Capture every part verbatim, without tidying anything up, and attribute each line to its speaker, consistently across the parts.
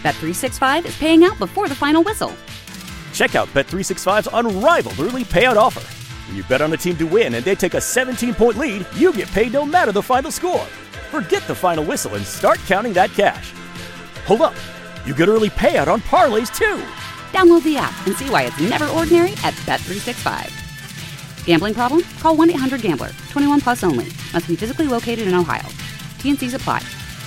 Speaker 1: Bet three sixty-five is paying out before the final whistle.
Speaker 2: Check out Bet three sixty-five's unrivaled early payout offer. When you bet on a team to win and they take a seventeen-point lead, you get paid no matter the final score. Forget the final whistle and start counting that cash. Hold up. You get early payout on parlays, too.
Speaker 1: Download the app and see why it's never ordinary at Bet three sixty-five. Gambling problem? Call one eight hundred gambler. twenty-one plus only. Must be physically located in Ohio. T N Cs apply.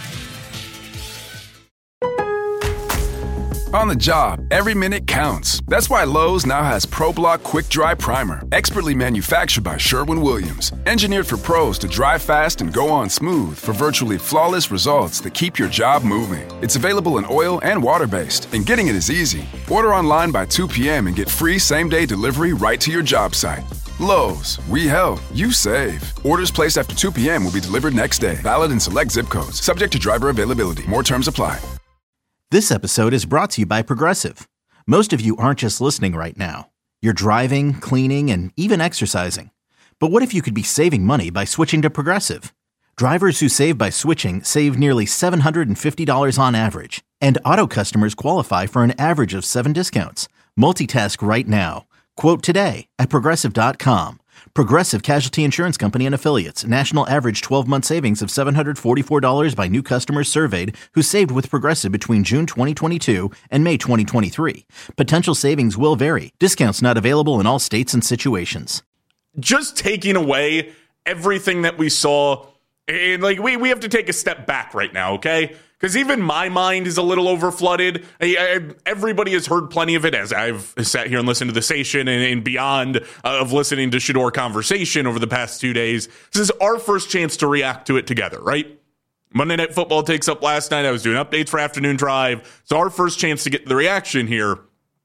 Speaker 3: On the job, every minute counts. That's why Lowe's now has ProBlock Quick Dry Primer, expertly manufactured by Sherwin-Williams. Engineered for pros to dry fast and go on smooth for virtually flawless results that keep your job moving. It's available in oil and water-based, and getting it is easy. Order online by two p.m. and get free same-day delivery right to your job site. Lowe's, we help, you save. Orders placed after two p.m. will be delivered next day. Valid in select zip codes. Subject to driver availability. More terms apply.
Speaker 4: This episode is brought to you by Progressive. Most of you aren't just listening right now. You're driving, cleaning, and even exercising. But what if you could be saving money by switching to Progressive? Drivers who save by switching save nearly seven hundred fifty dollars on average. And auto customers qualify for an average of seven discounts. Multitask right now. Quote today at Progressive dot com. Progressive Casualty Insurance Company and Affiliates. National average twelve-month savings of seven hundred forty-four dollars by new customers surveyed who saved with Progressive between June twenty twenty-two and May twenty twenty-three. Potential savings will vary. Discounts not available in all states and situations.
Speaker 5: Just taking away everything that we saw, and like we, we have to take a step back right now, okay? Because even my mind is a little overflooded. I, I, everybody has heard plenty of it as I've sat here and listened to the station and, and beyond uh, of listening to Shedeur Conversation over the past two days. This is our first chance to react to it together, right? Monday Night Football takes up last night. I was doing updates for Afternoon Drive. It's our first chance to get the reaction here.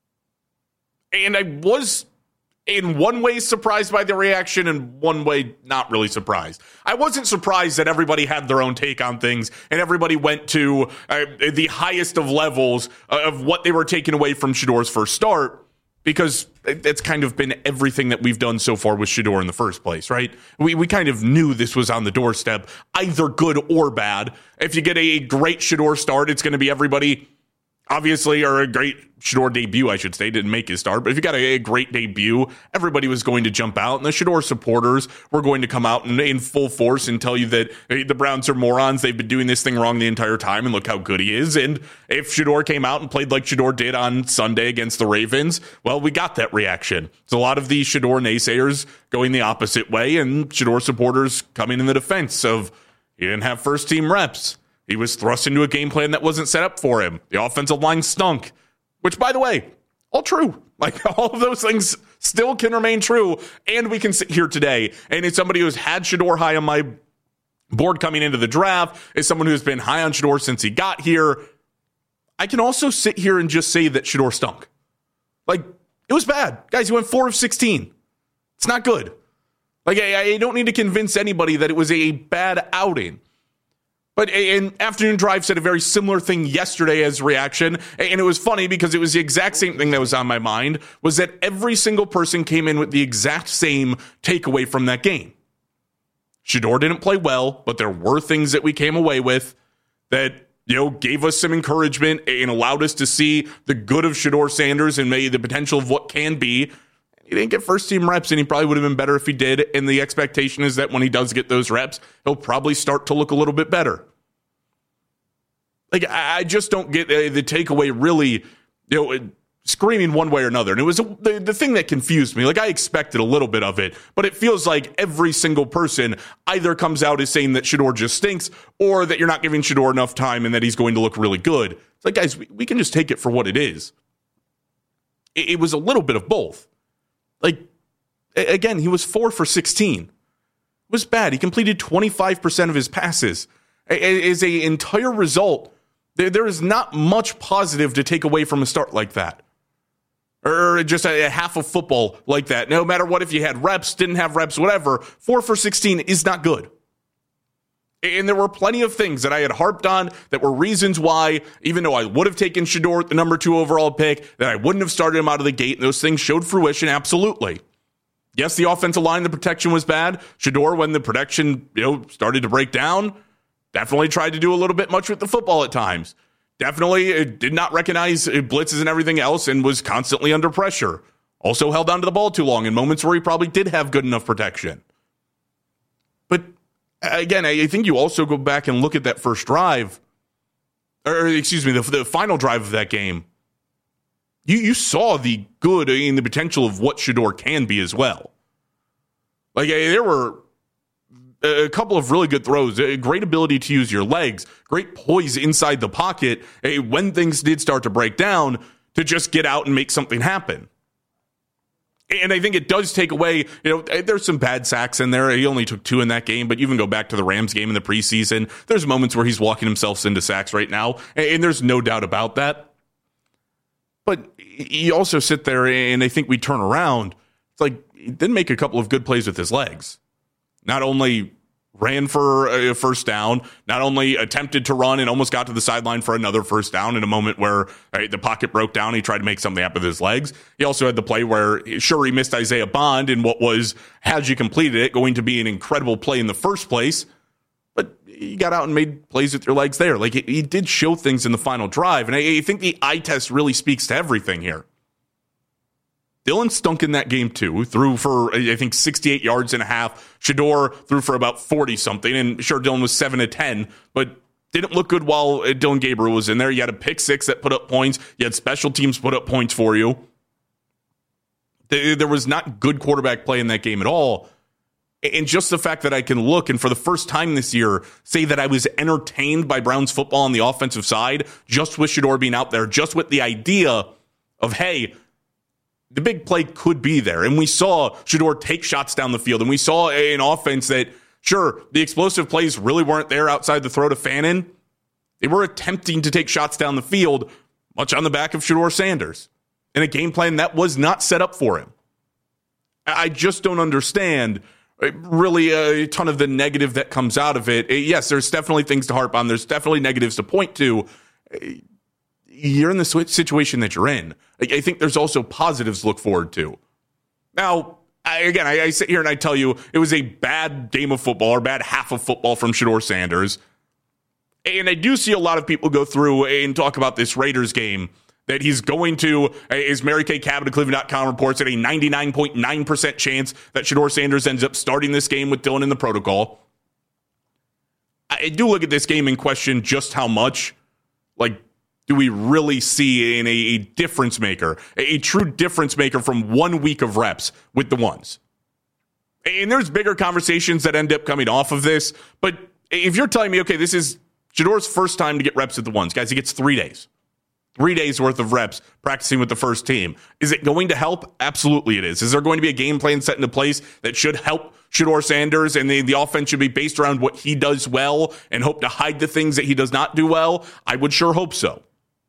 Speaker 5: And I was in one way surprised by the reaction and one way not really surprised. I wasn't surprised that everybody had their own take on things and everybody went to uh, the highest of levels of what they were taking away from Shedeur's first start, because it's kind of been everything that we've done so far with Shedeur in the first place, right? We we kind of knew this was on the doorstep, either good or bad. If you get a great Shedeur start, it's going to be everybody, obviously, or a great Shedeur debut, I should say, didn't make his start. But if you got a, a great debut, everybody was going to jump out. And the Shedeur supporters were going to come out in, in full force and tell you that hey, the Browns are morons. They've been doing this thing wrong the entire time. And look how good he is. And if Shedeur came out and played like Shedeur did on Sunday against the Ravens, well, we got that reaction. So a lot of the Shedeur naysayers going the opposite way. And Shedeur supporters coming in the defense of he didn't have first team reps. He was thrust into a game plan that wasn't set up for him. The offensive line stunk, which, by the way, all true. Like, all of those things still can remain true, and we can sit here today. And it's somebody who's had Shedeur high on my board coming into the draft, is someone who's been high on Shedeur since he got here. I can also sit here and just say that Shedeur stunk. Like, it was bad. Guys, he went four of sixteen. It's not good. Like, I, I don't need to convince anybody that it was a bad outing. But an Afternoon Drive said a very similar thing yesterday as reaction, and it was funny because it was the exact same thing that was on my mind, was that every single person came in with the exact same takeaway from that game. Shedeur didn't play well, but there were things that we came away with that, you know, gave us some encouragement and allowed us to see the good of Shedeur Sanders and maybe the potential of what can be. He didn't get first team reps, and he probably would have been better if he did. And the expectation is that when he does get those reps, he'll probably start to look a little bit better. Like, I just don't get uh, the takeaway really, you know, screaming one way or another. And it was a, the, the thing that confused me. Like, I expected a little bit of it, but it feels like every single person either comes out as saying that Shedeur just stinks or that you're not giving Shedeur enough time and that he's going to look really good. It's like, guys, we, we can just take it for what it is. It, it was a little bit of both. Like, again, he was four for sixteen. It was bad. He completed twenty-five percent of his passes. As an entire result, there is not much positive to take away from a start like that. Or just a half of football like that. No matter what, if you had reps, didn't have reps, whatever, four for sixteen is not good. And there were plenty of things that I had harped on that were reasons why, even though I would have taken Shedeur at the number two overall pick, that I wouldn't have started him out of the gate. And those things showed fruition, absolutely. Yes, the offensive line, the protection was bad. Shedeur, when the protection, you know, started to break down, definitely tried to do a little bit much with the football at times. definitely did not recognize blitzes and everything else and was constantly under pressure. Also held onto the ball too long in moments where he probably did have good enough protection. But again, I think you also go back and look at that first drive, or excuse me, the, the final drive of that game. You you saw the good and the potential of what Shedeur can be as well. Like, there were a couple of really good throws, a great ability to use your legs, great poise inside the pocket when things did start to break down to just get out and make something happen. And I think it does take away, you know, there's some bad sacks in there. He only took two in that game, but you even go back to the Rams game in the preseason. There's moments where he's walking himself into sacks right now, and there's no doubt about that. But you also sit there, and I think we turn around. It's like he did make a couple of good plays with his legs. Not only ran for a first down, not only attempted to run and almost got to the sideline for another first down in a moment where right, the pocket broke down. He tried to make something happen with his legs. He also had the play where, sure, he missed Isaiah Bond in what was, had you completed it, going to be an incredible play in the first place. But he got out and made plays with your legs there. Like, he did show things in the final drive. And I think the eye test really speaks to everything here. Dillon stunk in that game, too. Threw for, I think, sixty-eight yards and a half. Shedeur threw for about forty-something. And sure, Dillon was seven to ten, but didn't look good while Dillon Gabriel was in there. You had a pick six that put up points. You had special teams put up points for you. There was not good quarterback play in that game at all. And just the fact that I can look and for the first time this year say that I was entertained by Browns football on the offensive side, just with Shedeur being out there, just with the idea of, hey, the big play could be there. And we saw Shedeur take shots down the field. And we saw an offense that, sure, the explosive plays really weren't there outside the throw to Fannin. They were attempting to take shots down the field, much on the back of Shedeur Sanders, in a game plan that was not set up for him. I just don't understand really a ton of the negative that comes out of it. Yes, there's definitely things to harp on. There's definitely negatives to point to. You're in the situation that you're in. I think there's also positives to look forward to. Now, I, again, I, I sit here and I tell you it was a bad game of football or bad half of football from Shedeur Sanders. And I do see a lot of people go through and talk about this Raiders game that he's going to, as Mary Kay Cabot of Cleveland dot com reports, at a ninety-nine point nine percent chance that Shedeur Sanders ends up starting this game with Dillon in the protocol. I do look at this game and question just how much, like, do we really see in a, a difference maker, a, a true difference maker from one week of reps with the ones? And there's bigger conversations that end up coming off of this, but if you're telling me, okay, this is Shedeur's first time to get reps at the ones, guys, he gets three days. Three days worth of reps practicing with the first team. Is it going to help? Absolutely it is. Is there going to be a game plan set into place that should help Shedeur Sanders and the, the offense should be based around what he does well and hope to hide the things that he does not do well? I would sure hope so.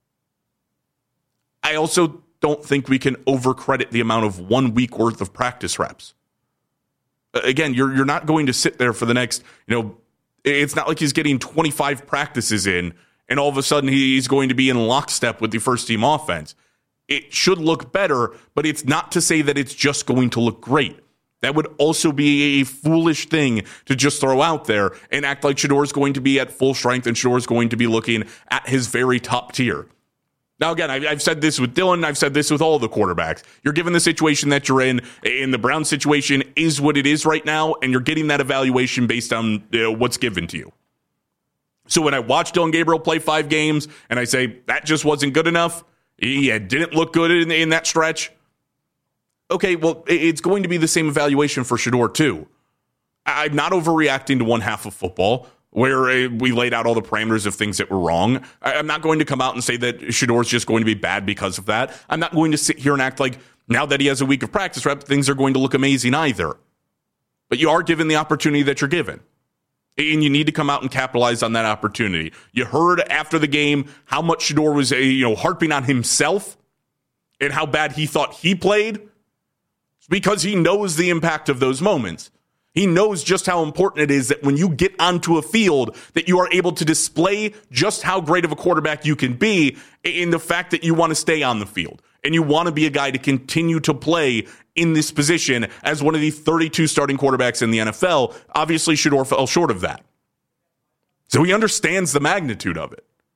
Speaker 5: I also don't think we can overcredit the amount of one week worth of practice reps. Again, you're you're not going to sit there for the next, you know, it's not like he's getting twenty-five practices in and all of a sudden he's going to be in lockstep with the first team offense. It should look better, but it's not to say that it's just going to look great. That would also be a foolish thing to just throw out there and act like Shedeur is going to be at full strength and Shedeur is going to be looking at his very top tier. Now, again, I've said this with Dillon. I've said this with all the quarterbacks. You're given the situation that you're in, and the Browns situation is what it is right now, and you're getting that evaluation based on you know, what's given to you. So when I watch Dillon Gabriel play five games, and I say that just wasn't good enough, he didn't look good in, in that stretch, okay, well, it's going to be the same evaluation for Shedeur, too. I'm not overreacting to one half of football, where we laid out all the parameters of things that were wrong. I'm not going to come out and say that Shedeur is just going to be bad because of that. I'm not going to sit here and act like now that he has a week of practice rep, things are going to look amazing either. But you are given the opportunity that you're given. And you need to come out and capitalize on that opportunity. You heard after the game how much Shedeur was you know, harping on himself and how bad he thought he played. It's because he knows the impact of those moments. He knows just how important it is that when you get onto a field that you are able to display just how great of a quarterback you can be in the fact that you want to stay on the field and you want to be a guy to continue to play in this position as one of the thirty-two starting quarterbacks in the N F L. Obviously, Shedeur fell short of that. So he understands the magnitude of it.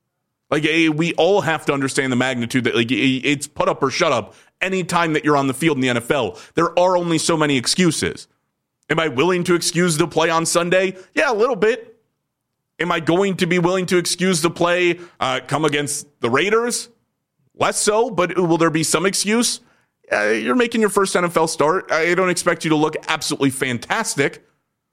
Speaker 5: Like, we all have to understand the magnitude that, like, it's put up or shut up anytime that you're on the field in the N F L. There are only so many excuses. Am I willing to excuse the play on Sunday? Yeah, a little bit. Am I going to be willing to excuse the play uh, come against the Raiders? Less so, but will there be some excuse? Uh, you're making your first N F L start. I don't expect you to look absolutely fantastic.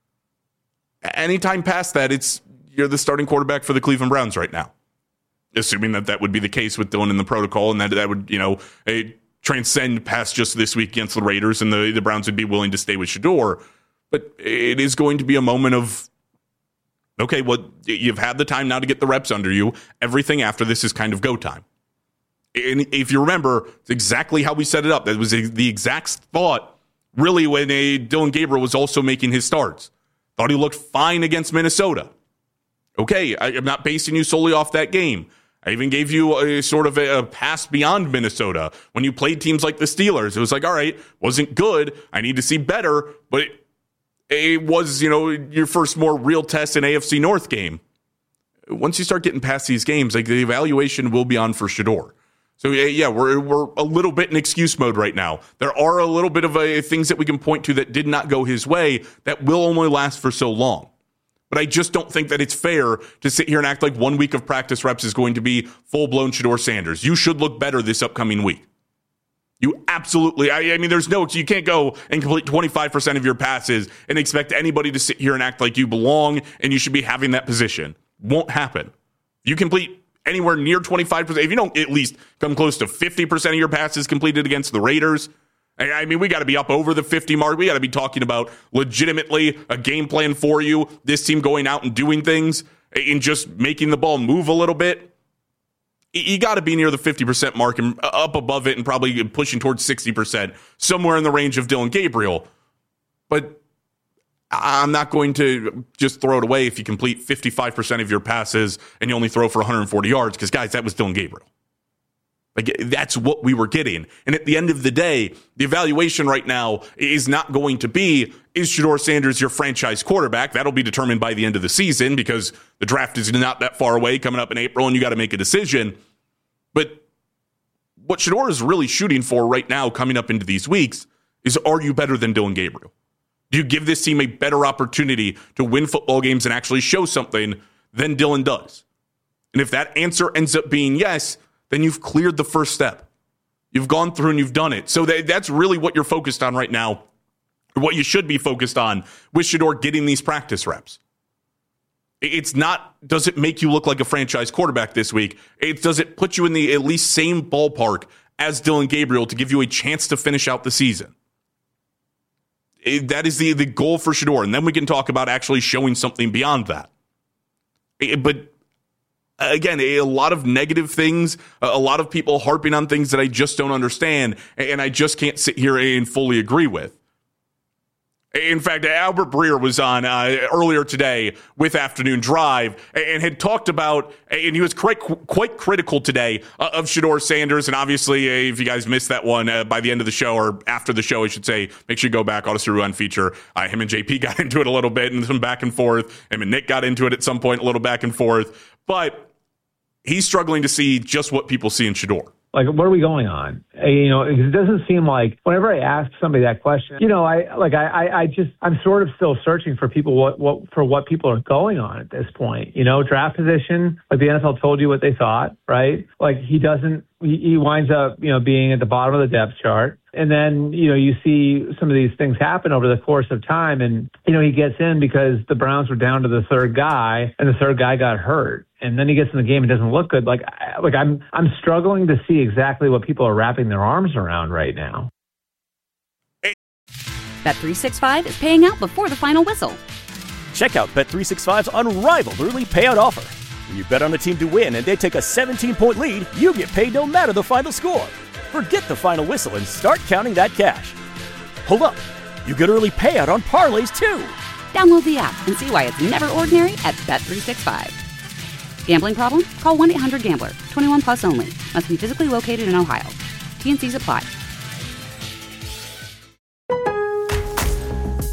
Speaker 5: Anytime past that, it's you're the starting quarterback for the Cleveland Browns right now. Assuming that that would be the case with Dylan in the protocol, and that that would, you know, a, transcend past just this week against the Raiders, and the, the Browns would be willing to stay with Shedeur. But it is going to be a moment of, okay, well, you've had the time now to get the reps under you. Everything after this is kind of go time. And if you remember, it's exactly how we set it up. That was the exact thought, really, when a Dylan Gabriel was also making his starts. Thought he looked fine against Minnesota. Okay, I, I'm not basing you solely off that game. I even gave you a sort of a, a pass beyond Minnesota. When you played teams like the Steelers, it was like, all right, wasn't good. I need to see better, but it, it was, you know, your first more real test in A F C North game. Once you start getting past these games, like the evaluation will be on for Shedeur. So yeah, we're we're a little bit in excuse mode right now. There are a little bit of a, things that we can point to that did not go his way that will only last for so long. But I just don't think that it's fair to sit here and act like one week of practice reps is going to be full-blown Shedeur Sanders. You should look better this upcoming week. You absolutely, I, I mean, there's no, you can't go and complete twenty-five percent of your passes and expect anybody to sit here and act like you belong and you should be having that position. Won't happen. You complete anywhere near twenty-five percent, if you don't at least come close to fifty percent of your passes completed against the Raiders, I mean, we got to be up over the fifty mark. We got to be talking about legitimately a game plan for you, this team going out and doing things and just making the ball move a little bit. You got to be near the fifty percent mark and up above it and probably pushing towards sixty percent, somewhere in the range of Dylan Gabriel. But I'm not going to just throw it away if you complete fifty-five percent of your passes and you only throw for one hundred forty yards, because, guys, that was Dylan Gabriel. Like, that's what we were getting. And at the end of the day, the evaluation right now is not going to be, is Shedeur Sanders your franchise quarterback? That'll be determined by the end of the season, because the draft is not that far away, coming up in April, and you got to make a decision. But what Shedeur is really shooting for right now, coming up into these weeks, is, are you better than Dylan Gabriel? Do you give this team a better opportunity to win football games and actually show something than Dylan does? And if that answer ends up being yes, then you've cleared the first step. You've gone through and you've done it. So that, that's really what you're focused on right now, or what you should be focused on with Shedeur getting these practice reps. It's not, does it make you look like a franchise quarterback this week? It does it put you in the at least same ballpark as Dylan Gabriel to give you a chance to finish out the season? It, that is the, the goal for Shedeur. And then we can talk about actually showing something beyond that. It, but Again, a lot of negative things, a lot of people harping on things that I just don't understand, and I just can't sit here and fully agree with. In fact, Albert Breer was on uh, earlier today with Afternoon Drive and had talked about, and he was quite, quite critical today uh, of Shedeur Sanders. And obviously, uh, if you guys missed that one uh, by the end of the show, or after the show, I should say, make sure you go back. Odyssey Run feature. Uh, him and J P got into it a little bit and some back and forth. Him and Nick got into it at some point, a little back and forth. But he's struggling to see just what people see in Shedeur.
Speaker 6: Like, what are we going on? You know, it doesn't seem like, whenever I ask somebody that question, you know, I like I, I, I just I'm sort of still searching for people what, what for what people are going on at this point. You know, draft position, like the N F L told you what they thought, right? Like he doesn't, he, he winds up, you know, being at the bottom of the depth chart. And then, you know, you see some of these things happen over the course of time. And, you know, he gets in because the Browns were down to the third guy and the third guy got hurt. And then he gets in the game and doesn't look good. Like, like I'm, I'm struggling to see exactly what people are wrapping their arms around right now.
Speaker 1: Bet three sixty-five is paying out before the final whistle.
Speaker 2: Check out Bet three sixty-five's unrivaled early payout offer. When you bet on a team to win and they take a seventeen-point lead, you get paid no matter the final score. Forget the final whistle and start counting that cash. Hold up. You get early payout on parlays, too.
Speaker 1: Download the app and see why it's never ordinary at Bet three sixty-five. Gambling problem? Call one eight hundred gambler. twenty-one plus only. Must be physically located in Ohio. T N Cs apply.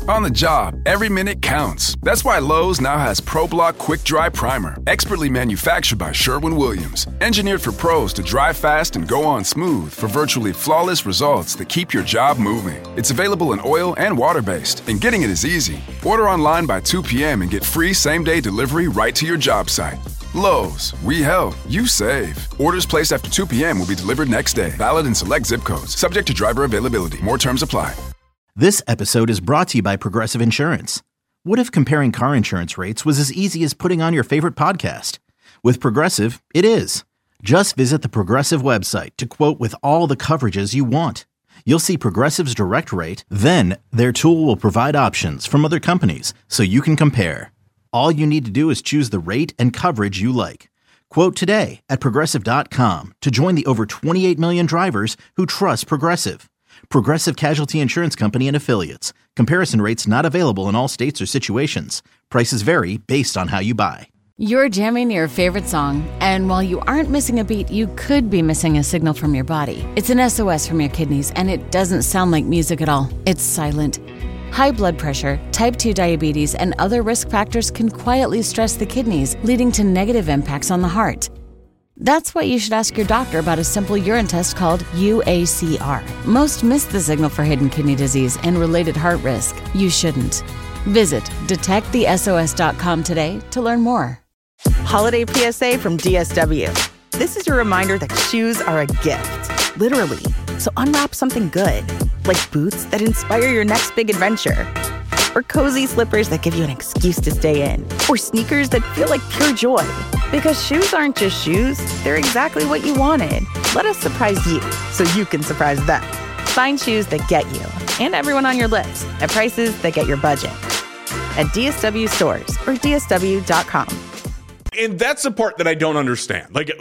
Speaker 3: On the job, every minute counts. That's why Lowe's now has ProBlock Quick Dry Primer, expertly manufactured by Sherwin-Williams. Engineered for pros to dry fast and go on smooth for virtually flawless results that keep your job moving. It's available in oil and water-based, and getting it is easy. Order online by two p.m. and get free same-day delivery right to your job site. Lowe's, we help, you save. Orders placed after two p.m. will be delivered next day. Valid in select zip codes. Subject to driver availability. More terms apply.
Speaker 4: This episode is brought to you by Progressive Insurance. What if comparing car insurance rates was as easy as putting on your favorite podcast? With Progressive, it is. Just visit the Progressive website to quote with all the coverages you want. You'll see Progressive's direct rate, then their tool will provide options from other companies so you can compare. All you need to do is choose the rate and coverage you like. Quote today at Progressive dot com to join the over twenty-eight million drivers who trust Progressive. Progressive Casualty Insurance Company and Affiliates. Comparison rates not available in all states or situations. Prices vary based on how you buy.
Speaker 7: You're jamming your favorite song, and while you aren't missing a beat, you could be missing a signal from your body. It's an S O S from your kidneys, and it doesn't sound like music at all. It's silent. High blood pressure, type two diabetes, and other risk factors can quietly stress the kidneys, leading to negative impacts on the heart. That's why you should ask your doctor about a simple urine test called U A C R. Most miss the signal for hidden kidney disease and related heart risk. You shouldn't. Visit detect the S O S dot com today to learn more.
Speaker 8: Holiday P S A from D S W. This is your reminder that shoes are a gift, literally. So unwrap something good, like boots that inspire your next big adventure, or cozy slippers that give you an excuse to stay in, or sneakers that feel like pure joy. Because shoes aren't just shoes, they're exactly what you wanted. Let us surprise you so you can surprise them. Find shoes that get you and everyone on your list at prices that get your budget at D S W stores or D S W dot com.
Speaker 5: And that's the part that I don't understand. Like,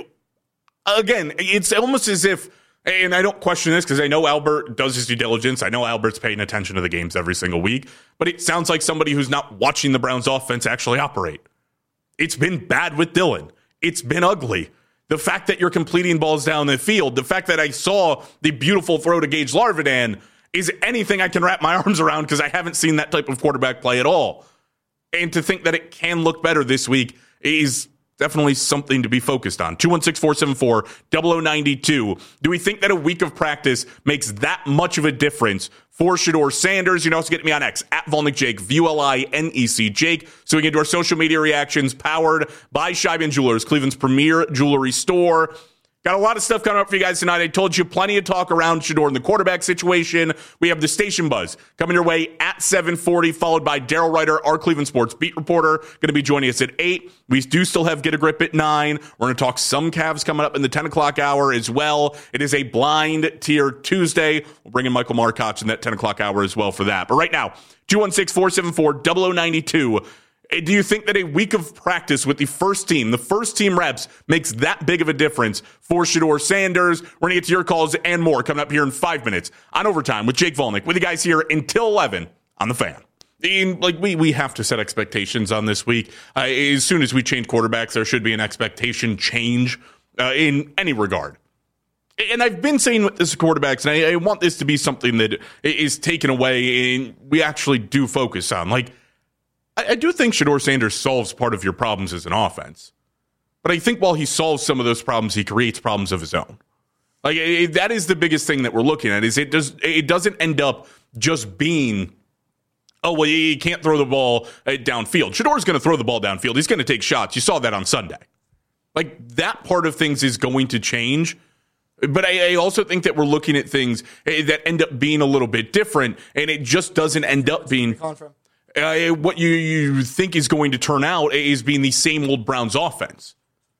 Speaker 5: again, it's almost as if, and I don't question this because I know Albert does his due diligence. I know Albert's paying attention to the games every single week, but it sounds like somebody who's not watching the Browns offense actually operate. It's been bad with Dillon. It's been ugly. The fact that you're completing balls down the field, the fact that I saw the beautiful throw to Gage Larvidan is anything I can wrap my arms around because I haven't seen that type of quarterback play at all. And to think that it can look better this week is definitely something to be focused on. two one six, four seven four, zero zero nine two. Do we think that a week of practice makes that much of a difference for Shedeur Sanders? You can also get me on X, at Volnik Jake, V U L I N E C Jake. So we can do our social media reactions powered by Scheiben Jewelers, Cleveland's premier jewelry store. Got a lot of stuff coming up for you guys tonight. I told you plenty of talk around Shedeur in the quarterback situation. We have the Station Buzz coming your way at seven forty, followed by Daryl Ryder, our Cleveland sports beat reporter, going to be joining us at eight. We do still have Get a Grip at nine. We're going to talk some Cavs coming up in the ten o'clock hour as well. It is a blind tier Tuesday. We'll bring in Michael Markoch in that ten o'clock hour as well for that. But right now, two one six, four seven four, zero zero nine two. Do you think that a week of practice with the first team, the first team reps, makes that big of a difference for Shedeur Sanders? We're going to get to your calls and more coming up here in five minutes on Overtime with Jake Volnik, with you guys here until eleven on The Fan. And like we we have to set expectations on this week. Uh, as soon as we change quarterbacks, there should be an expectation change uh, in any regard. And I've been saying with this quarterbacks, and I, I want this to be something that is taken away and we actually do focus on. Like, I do think Shedeur Sanders solves part of your problems as an offense. But I think while he solves some of those problems, he creates problems of his own. Like it, that is the biggest thing that we're looking at, is it does it doesn't end up just being, oh, well, you can't throw the ball downfield. Shedeur's going to throw the ball downfield. He's going to take shots. You saw that on Sunday. Like that part of things is going to change. But I, I also think that we're looking at things that end up being a little bit different, and it just doesn't end up being Uh, what you, you think is going to turn out is being the same old Browns offense.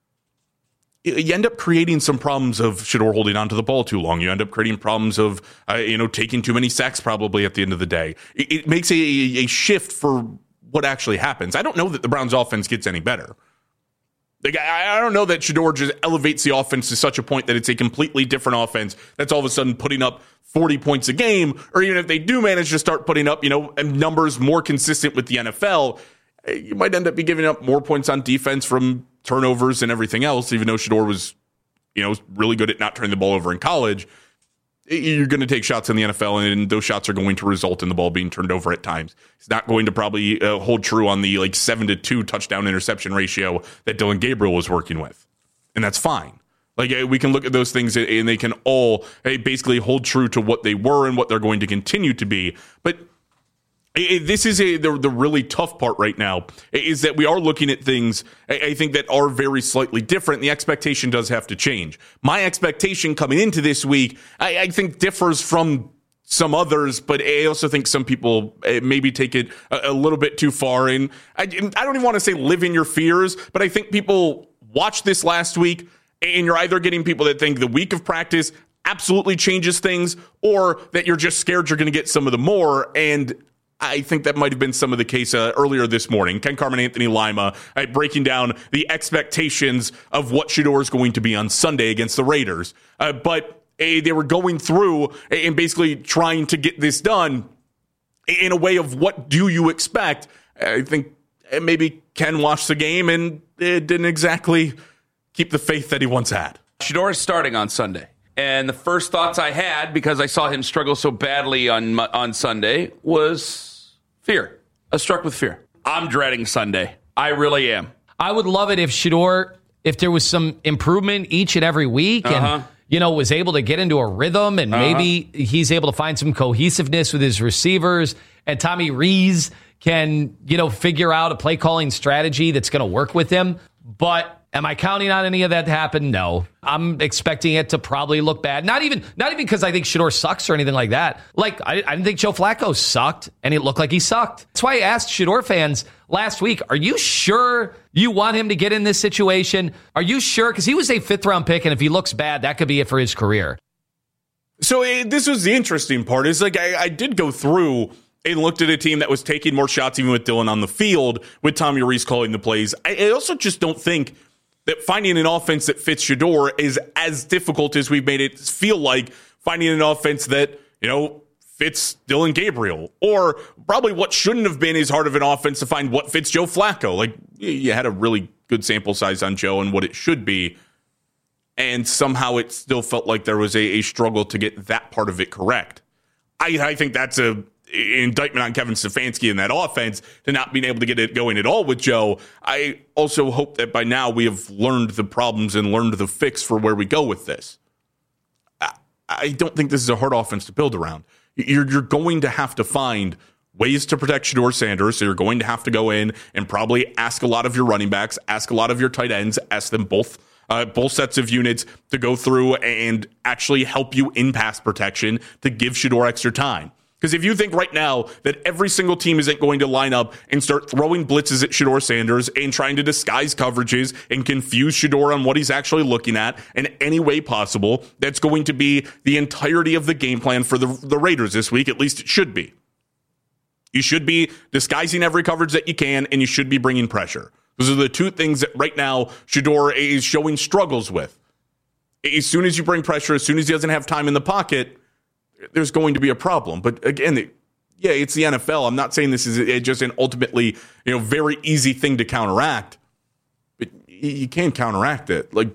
Speaker 5: You end up creating some problems of Shedeur holding onto the ball too long. You end up creating problems of, uh, you know, taking too many sacks probably at the end of the day. It, it makes a, a shift for what actually happens. I don't know that the Browns offense gets any better. Like, I, I don't know that Shedeur just elevates the offense to such a point that it's a completely different offense that's all of a sudden putting up forty points a game, or even if they do manage to start putting up, you know, numbers more consistent with the N F L, you might end up be giving up more points on defense from turnovers and everything else, even though Shedeur was, you know, really good at not turning the ball over in college. you're going to take shots in the N F L, and those shots are going to result in the ball being turned over at times. It's not going to probably uh, hold true on the like seven to two touchdown interception ratio that Dylan Gabriel was working with, and that's fine. Like, we can look at those things and they can all basically hold true to what they were and what they're going to continue to be. But this is a, the, the really tough part right now, is that we are looking at things, I think, that are very slightly different. The expectation does have to change. My expectation coming into this week, I, I think, differs from some others, but I also think some people maybe take it a, a little bit too far. And I, I don't even want to say live in your fears, but I think people watched this last week, and you're either getting people that think the week of practice absolutely changes things, or that you're just scared you're going to get some of the more. And I think that might have been some of the case uh, earlier this morning. Ken Carman, Anthony Lima, uh, breaking down the expectations of what Shedeur is going to be on Sunday against the Raiders. Uh, but uh, they were going through and basically trying to get this done in a way of what do you expect. I think maybe Ken watched the game and it didn't exactly keep the faith that he once had.
Speaker 9: Shedeur is starting on Sunday. And the first thoughts I had, because I saw him struggle so badly on on Sunday, was fear. I was struck with fear. I'm dreading Sunday. I really am.
Speaker 10: I would love it if Shedeur, if there was some improvement each and every week, uh-huh. and you know, was able to get into a rhythm, and uh-huh. maybe he's able to find some cohesiveness with his receivers, and Tommy Rees can, you know, figure out a play calling strategy that's going to work with him. But am I counting on any of that to happen? No. I'm expecting it to probably look bad. Not even not even because I think Shedeur sucks or anything like that. Like, I, I didn't think Joe Flacco sucked, and it looked like he sucked. That's why I asked Shedeur fans last week, are you sure you want him to get in this situation? Are you sure? Because he was a fifth-round pick, and if he looks bad, that could be it for his career.
Speaker 5: So uh, this was the interesting part. Is like I, I did go through and looked at a team that was taking more shots even with Dylan on the field, with Tommy Rees calling the plays. I, I also just don't think that finding an offense that fits Shedeur is as difficult as we've made it feel like finding an offense that, you know, fits Dylan Gabriel, or probably what shouldn't have been as hard of an offense to find what fits Joe Flacco. Like, you had a really good sample size on Joe and what it should be, and somehow it still felt like there was a, a struggle to get that part of it correct. I, I think that's a indictment on Kevin Stefanski and that offense to not being able to get it going at all with Joe. I also hope that by now we have learned the problems and learned the fix for where we go with this. I, I don't think this is a hard offense to build around. You're, you're going to have to find ways to protect Shedeur Sanders, so you're going to have to go in and probably ask a lot of your running backs, ask a lot of your tight ends, ask them both Uh, both sets of units to go through and actually help you in pass protection to give Shedeur extra time. Because if you think right now that every single team isn't going to line up and start throwing blitzes at Shedeur Sanders and trying to disguise coverages and confuse Shedeur on what he's actually looking at in any way possible, that's going to be the entirety of the game plan for the, the Raiders this week. At least it should be. You should be disguising every coverage that you can, and you should be bringing pressure. Those are the two things that right now Shedeur is showing struggles with. As soon as you bring pressure, as soon as he doesn't have time in the pocket, there's going to be a problem. But again, yeah, it's the N F L. I'm not saying this is just an ultimately, you know, very easy thing to counteract. But you can't counteract it. Like,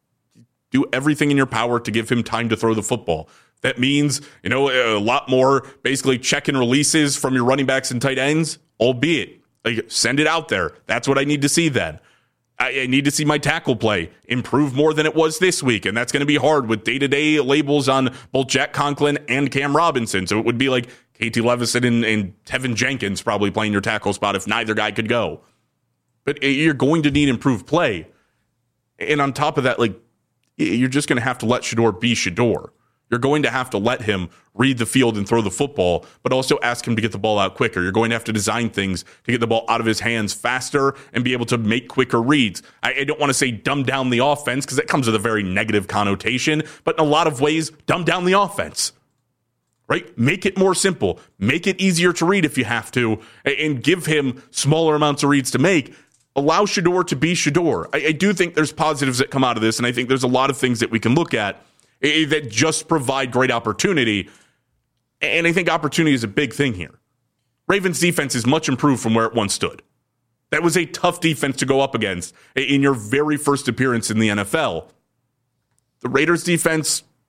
Speaker 5: do everything in your power to give him time to throw the football. That means, you know, a lot more basically check and releases from your running backs and tight ends, albeit. Like, send it out there. That's what I need to see then. I, I need to see my tackle play improve more than it was this week, and that's going to be hard with day-to-day labels on both Jack Conklin and Cam Robinson. So it would be like K T Levison and, and Tevin Jenkins probably playing your tackle spot if neither guy could go. But you're going to need improved play. And on top of that, like, you're just going to have to let Shedeur be Shedeur. You're going to have to let him read the field and throw the football, but also ask him to get the ball out quicker. You're going to have to design things to get the ball out of his hands faster and be able to make quicker reads. I, I don't want to say dumb down the offense because that comes with a very negative connotation, but in a lot of ways, dumb down the offense. Right? Make it more simple. Make it easier to read if you have to, and give him smaller amounts of reads to make. Allow Shedeur to be Shedeur. I, I do think there's positives that come out of this, and I think there's a lot of things that we can look at that just provide great opportunity. And I think opportunity is a big thing here. Ravens defense is much improved from where it once stood. That was a tough defense to go up against in your very first appearance in the N F L. The Raiders defense,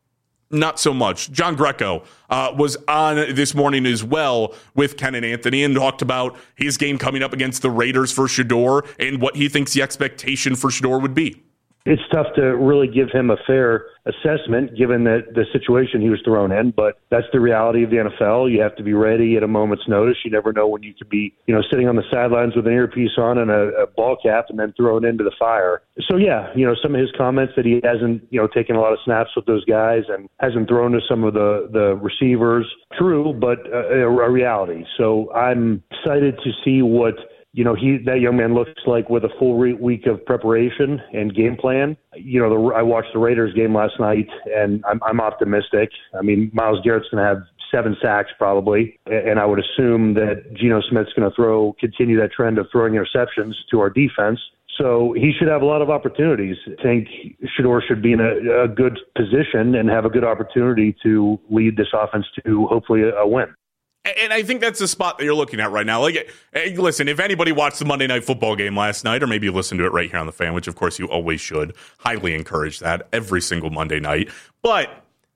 Speaker 5: not so much. John Greco uh, was on this morning as well with Ken and Anthony and talked about his game coming up against the Raiders for Shedeur and what he thinks the expectation for Shedeur would be.
Speaker 11: It's tough to really give him a fair assessment given that the situation he was thrown in, but that's the reality of the N F L. You have to be ready at a moment's notice. You never know when you could be, you know, sitting on the sidelines with an earpiece on and a, a ball cap and then thrown into the fire. So, yeah, you know, some of his comments that he hasn't, you know, taken a lot of snaps with those guys and hasn't thrown to some of the, the receivers. True, but a, a reality. So I'm excited to see what You know, he that young man looks like with a full re- week of preparation and game plan. You know, the, I watched the Raiders game last night, and I'm, I'm optimistic. I mean, Myles Garrett's going to have seven sacks probably, and I would assume that Geno Smith's going to throw continue that trend of throwing interceptions to our defense. So he should have a lot of opportunities. I think Shedeur should be in a, a good position and have a good opportunity to lead this offense to hopefully a, a win.
Speaker 5: And I think that's the spot that you're looking at right now. Like, hey, listen, if anybody watched the Monday Night Football game last night, or maybe you listened to it right here on The Fan, which of course you always should, highly encourage that every single Monday night. But,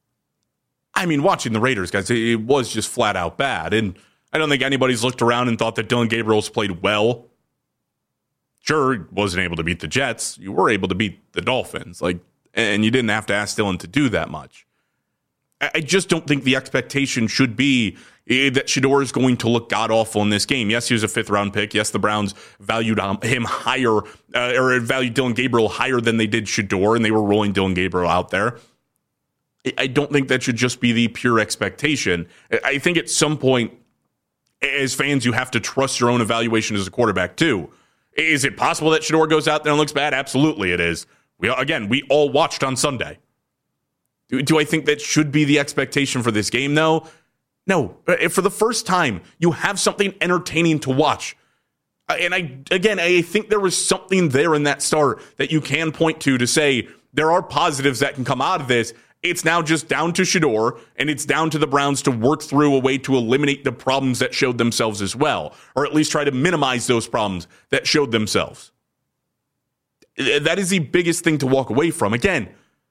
Speaker 5: I mean, watching the Raiders, guys, it was just flat out bad. And I don't think anybody's looked around and thought that Dillon Gabriel's played well. Sure, he wasn't able to beat the Jets. You were able to beat the Dolphins. Like, and you didn't have to ask Dillon to do that much. I just don't think the expectation should be that Shedeur is going to look god-awful in this game. Yes, he was a fifth-round pick. Yes, the Browns valued him higher, uh, or valued Dillon Gabriel higher than they did Shedeur, and they were rolling Dillon Gabriel out there. I don't think that should just be the pure expectation. I think at some point, as fans, you have to trust your own evaluation as a quarterback, too. Is it possible that Shedeur goes out there and looks bad? Absolutely it is. We Again, we all watched on Sunday. Do I think that should be the expectation for this game, though? No. For the first time, you have something entertaining to watch. And I, again, I think there was something there in that start that you can point to to say there are positives that can come out of this. It's now just down to Shedeur, and it's down to the Browns to work through a way to eliminate the problems that showed themselves as well, or at least try to minimize those problems that showed themselves. That is the biggest thing to walk away from. Again,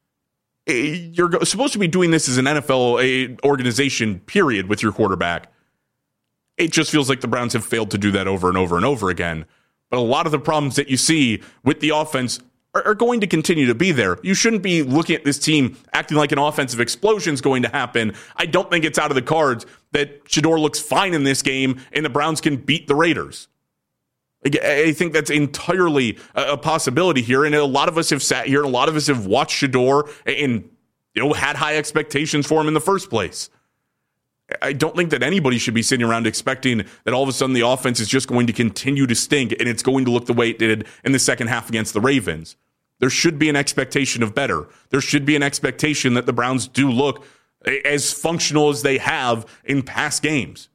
Speaker 5: you're supposed to be doing this as an N F L organization, period, with your quarterback. It just feels like the Browns have failed to do that over and over and over again. But a lot of the problems that you see with the offense are, are going to continue to be there. You shouldn't be looking at this team acting like an offensive explosion is going to happen. I don't think it's out of the cards that Shedeur looks fine in this game and the Browns can beat the Raiders. I think that's entirely a possibility here, and a lot of us have sat here, and a lot of us have watched Shedeur and, you know, had high expectations for him in the first place. I don't think that anybody should be sitting around expecting that all of a sudden the offense is just going to continue to stink and it's going to look the way it did in the second half against the Ravens. There should be an expectation of better. There should be an expectation that the Browns do look as functional as they have in past games.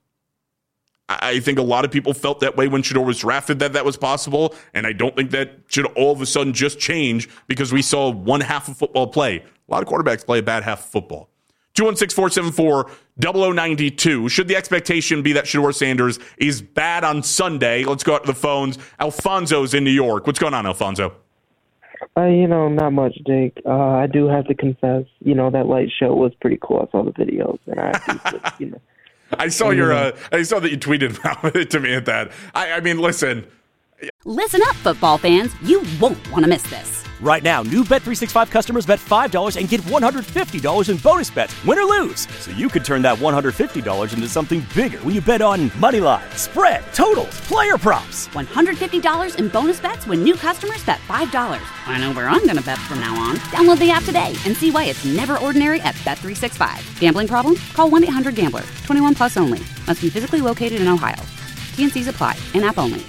Speaker 5: I think a lot of people felt that way when Shedeur was drafted, that that was possible, and I don't think that should all of a sudden just change because we saw one half of football play. A lot of quarterbacks play a bad half of football. two one six, four seven four, zero zero nine two. Should the expectation be that Shedeur Sanders is bad on Sunday? Let's go out to the phones. Alfonso's in New York. What's going on, Alfonso?
Speaker 12: Uh, you know, not much, Jake. Uh, I do have to confess, you know, that light show was pretty cool. I saw the videos, and I, you know.
Speaker 5: I saw your. Uh, I saw that you tweeted about it to me at that. I, I mean, listen.
Speaker 1: Listen up, football fans. You won't want to miss this.
Speaker 2: Right now, new Bet three sixty-five customers bet five dollars and get one hundred fifty dollars in bonus bets, win or lose. So you could turn that one hundred fifty dollars into something bigger when you bet on money line, spread, totals, player props.
Speaker 1: one hundred fifty dollars in bonus bets when new customers bet five dollars. I know where I'm going to bet from now on. Download the app today and see why it's never ordinary at Bet three sixty-five. Gambling problem? Call one eight hundred gambler. twenty-one plus only. Must be physically located in Ohio. T and C's apply. In-app only.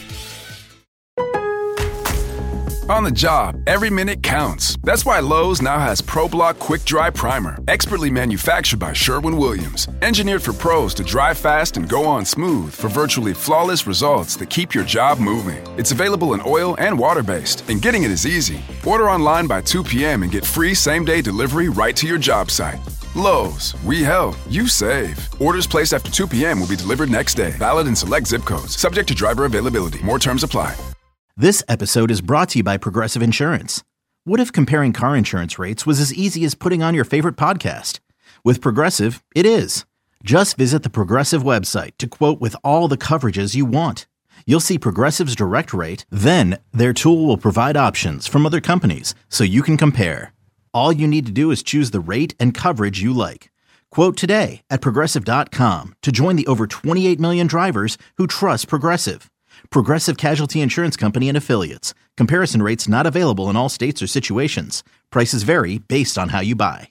Speaker 3: On the job, every minute counts. That's why Lowe's now has ProBlock Quick Dry Primer, expertly manufactured by Sherwin-Williams. Engineered for pros to dry fast and go on smooth for virtually flawless results that keep your job moving. It's available in oil and water-based, and getting it is easy. Order online by two p.m. and get free same-day delivery right to your job site. Lowe's, we help, you save. Orders placed after two p.m. will be delivered next day. Valid in select zip codes. Subject to driver availability. More terms apply.
Speaker 4: This episode is brought to you by Progressive Insurance. What if comparing car insurance rates was as easy as putting on your favorite podcast? With Progressive, it is. Just visit the Progressive website to quote with all the coverages you want. You'll see Progressive's direct rate, then their tool will provide options from other companies so you can compare. All you need to do is choose the rate and coverage you like. Quote today at Progressive dot com to join the over twenty-eight million drivers who trust Progressive. Progressive Casualty Insurance Company and Affiliates. Comparison rates not available in all states or situations. Prices vary based on how you buy.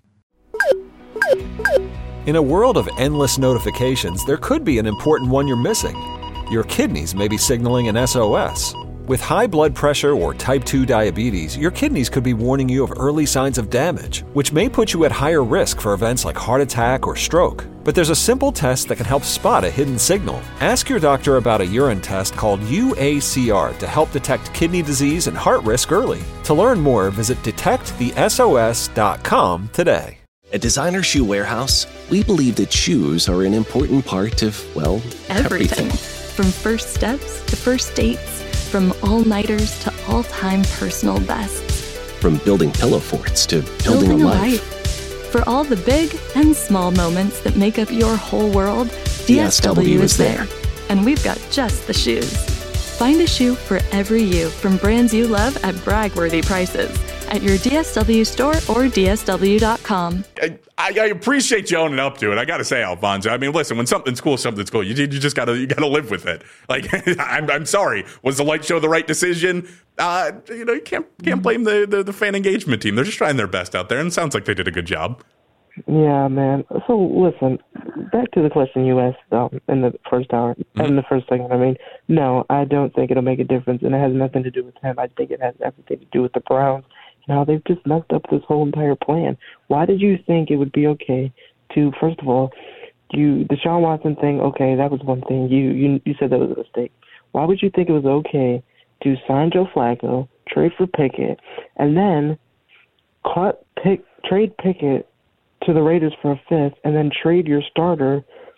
Speaker 13: In a world of endless notifications, there could be an important one you're missing. Your kidneys may be signaling an S O S. With high blood pressure or type two diabetes, your kidneys could be warning you of early signs of damage, which may put you at higher risk for events like heart attack or stroke. But there's a simple test that can help spot a hidden signal. Ask your doctor about a urine test called U A C R to help detect kidney disease and heart risk early. To learn more, visit detect the S O S dot com today.
Speaker 14: At Designer Shoe Warehouse, we believe that shoes are an important part of, well, everything.
Speaker 15: everything. From first steps to first dates, from all-nighters to all-time personal bests.
Speaker 14: From building pillow forts to building,
Speaker 15: building
Speaker 14: a,
Speaker 15: a
Speaker 14: life.
Speaker 15: life. For all the big and small moments that make up your whole world, D S W is there. And we've got just the shoes. Find a shoe for every you from brands you love at brag-worthy prices at your D S W store or D S W dot com.
Speaker 5: I, I appreciate you owning up to it. I got to say, Alfonso. I mean, listen, when something's cool, something's cool. You, you just got to you got to live with it. Like, I'm, I'm sorry. Was the light show the right decision? Uh, you know, you can't can't blame the, the the fan engagement team. They're just trying their best out there, and it sounds like they did a good job.
Speaker 12: Yeah, man. So listen, back to the question you asked um, in the first hour, mm-hmm. in the first segment. I mean, no, I don't think it'll make a difference, and it has nothing to do with him. I think it has everything to do with the Browns. Now they've just messed up this whole entire plan. Why did you think it would be okay to, first of all, you the Deshaun Watson thing? Okay, that was one thing. You you you said that was a mistake. Why would you think it was okay to sign Joe Flacco, trade for Pickett, and then cut pick trade Pickett to the Raiders for a fifth, and then trade your starter,